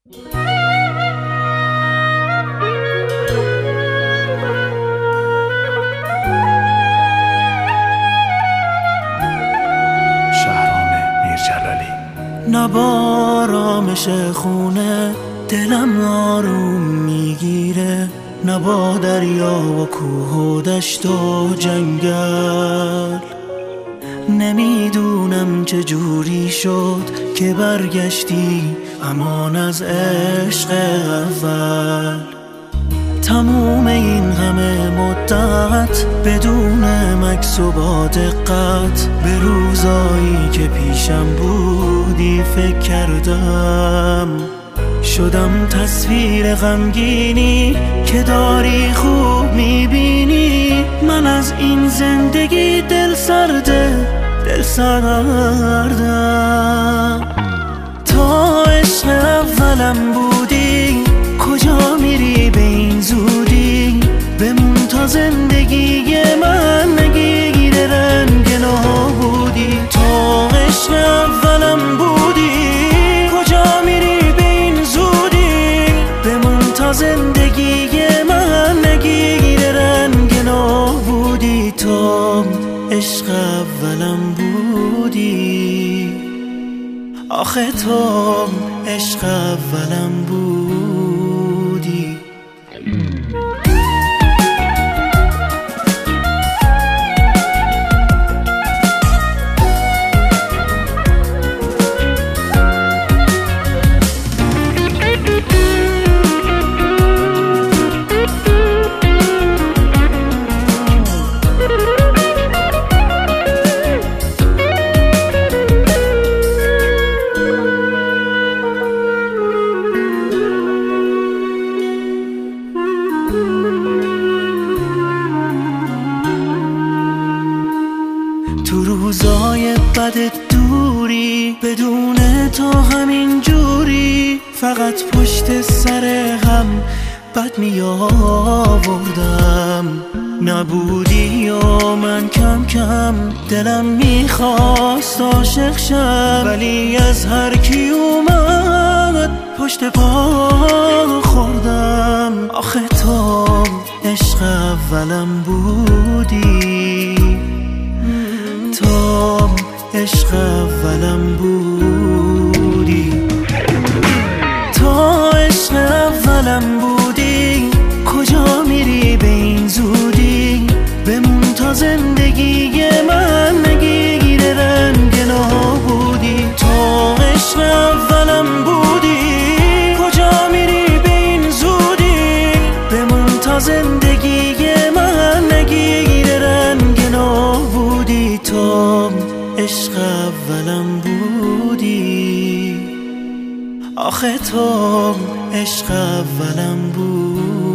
نبارامش خونه دلم آروم میگیره، نبا دریا و کوه و دشت و جنگل. نمیدونم چه جوری شد که برگشتی امان از عشق اول. تموم این همه مدت بدون مکث و با دقت به روزایی که پیشم بودی فکر کردم. شدم تصویر غمگینی که داری خوب میبینی. من از این زندگی دل سردم. تا عشق اولم بودی کجا میری به این زودی؟ بمون تا زندگی من نگیره رنگ نابودی. تا عشق اولم بودی کجا میری به این زودی؟ بمون تا زندگی من نگیره رنگ نابودی. تا عشق اولم بودی، آخه تو عشق اولم بودی. تو روزای بد دوری بدون تو همین جوری فقط پشت سر هم بد می آوردم. نبودی و من کم کم دلم میخواست عاشق شم، ولی از هر کی اومد پشت پا خوردم. آخه تو عشق اولم بودی، تو عشق اولم بودی. تو عشق اولم بودی کجا میری به این زودی؟ بمون تا زندگی من نگیره رنگ نابودی. تو عشق اولم بودی کجا میری به این زودی؟ بمون تا زندگی من نگیره رنگ نابودی. تو عشق اولم بودی، آخه تو عشق اولم بودی.